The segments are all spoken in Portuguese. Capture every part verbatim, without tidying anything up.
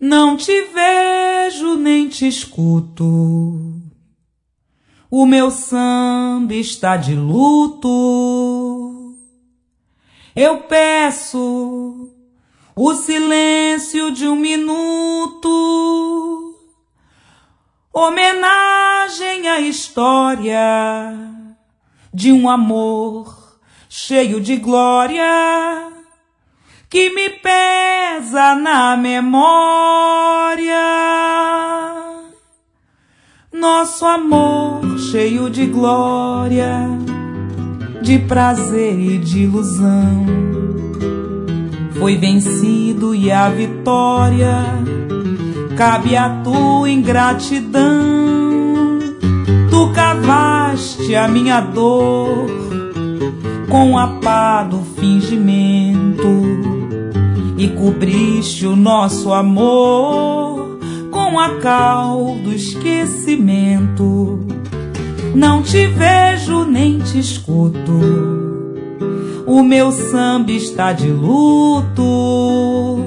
Não te vejo nem te escuto, o meu samba está de luto. Eu peço o silêncio de um minuto, homenagem à história de um amor cheio de glória que me pesa na memória. Nosso amor cheio de glória, de prazer e de ilusão, foi vencido e a vitória cabe à tua ingratidão. Tu cavaste a minha dor com a pá do fingimento e cobriste o nosso amor com a cal do esquecimento. Não te vejo nem te escuto, o meu samba está de luto.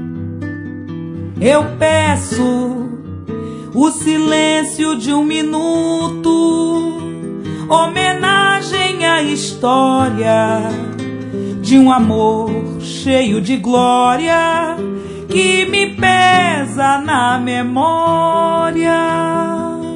Eu peço o silêncio de um minuto, homenagem à história de um amor cheio de glória que me pesa na memória.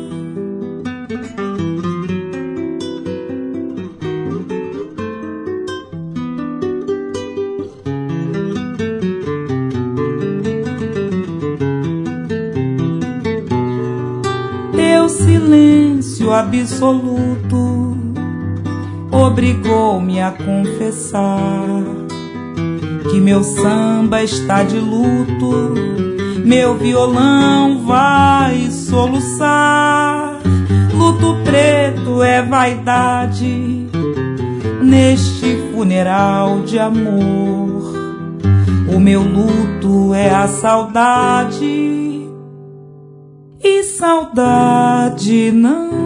Teu silêncio absoluto obrigou-me a confessar que meu samba está de luto, meu violão vai soluçar. Luto preto é vaidade neste funeral de amor. O meu luto é a saudade, e saudade não